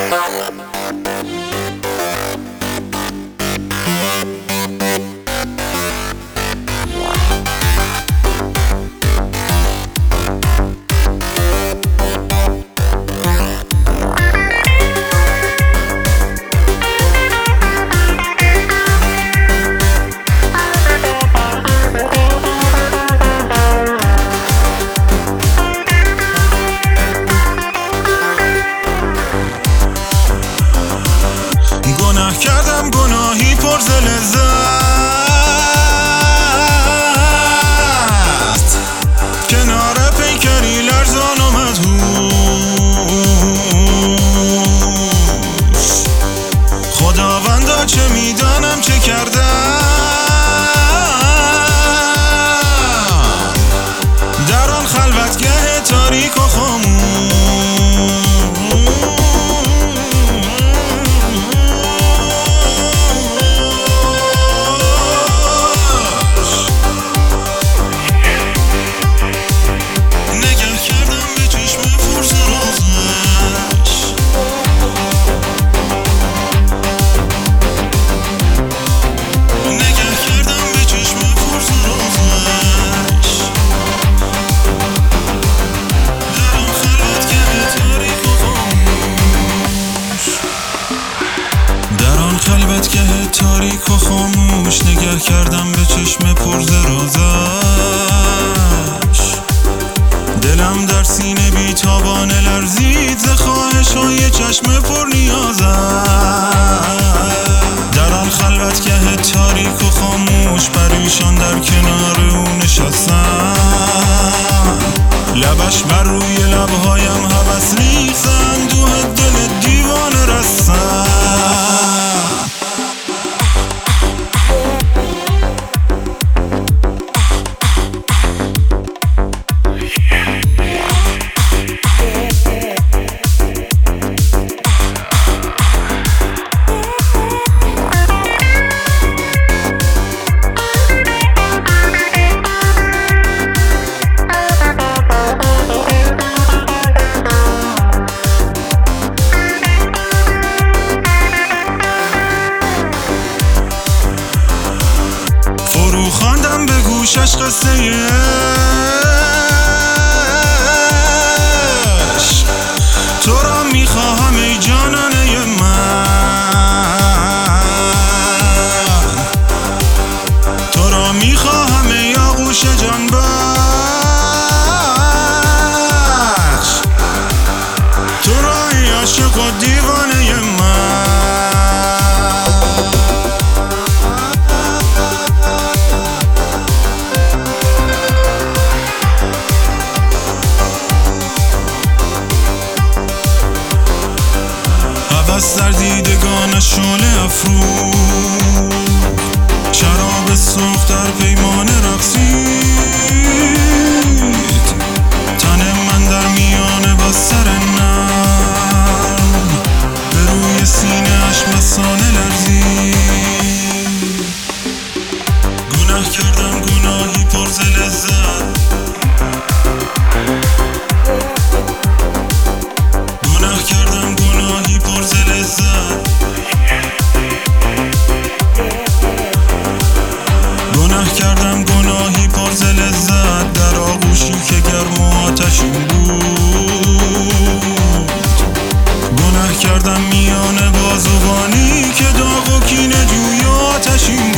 کردم گناهی پر ز لذت، کنار پیکری لرزان و مدهوش. خداوندا چه میدانم چه کردم در آن خلوتگه تاریک و خاموش. خلوتگه تاریک و خاموش نگه کردم به چشم پر ز رازش. دلم در سینه بیتابانه لرزید ز خواهش‌های چشم پر نیازش. در آن خلوتگه تاریک و خاموش پریشان در کنار او نشستم. لبش بر روی لبهایم هوس ریخت، اندوه دل دیوانه رستم. خواندم به گوشش قصه عشق، تو را میخواهم ای جانانه من، تو را میخواهم ای آغوش جان بخش، تو را ای عاشق و دیوانه من. از در دیدگان شعله افروخت، شراب سرخ در پیمانه رقصید. تن من در میانه با سر نرم به روی سینه اش مثانه لرزید. گناه کردم گناهی پر ز لذت، گناه کردم گناهی پر ز لذت، گناه کردم گناهی پر ز لذت. در آغوشی که گرم و آتشین بود، گناه کردم میان بازوانی که داغ و کینه جوی و آتشین بود.